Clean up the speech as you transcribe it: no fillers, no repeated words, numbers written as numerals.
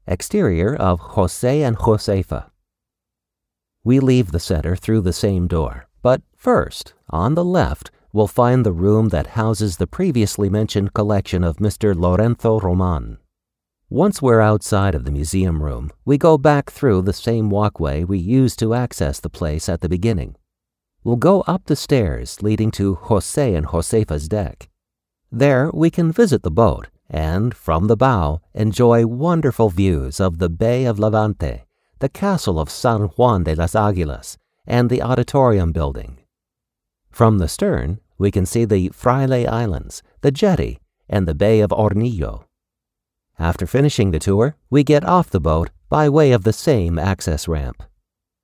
exterior of Jose and Josefa. We leave the center through the same door, but first, on the left, we'll find the room that houses the previously mentioned collection of Mr. Lorenzo Roman. Once we're outside of the museum room, we go back through the same walkway we used to access the place at the beginning. We'll go up the stairs leading to Jose and Josefa's deck. There we can visit the boat and, from the bow, enjoy wonderful views of the Bay of Levante, the castle of San Juan de las Aguilas, and the auditorium building. From the stern, we can see the Fraile Islands, the jetty, and the Bay of Hornillo. After finishing the tour, we get off the boat by way of the same access ramp.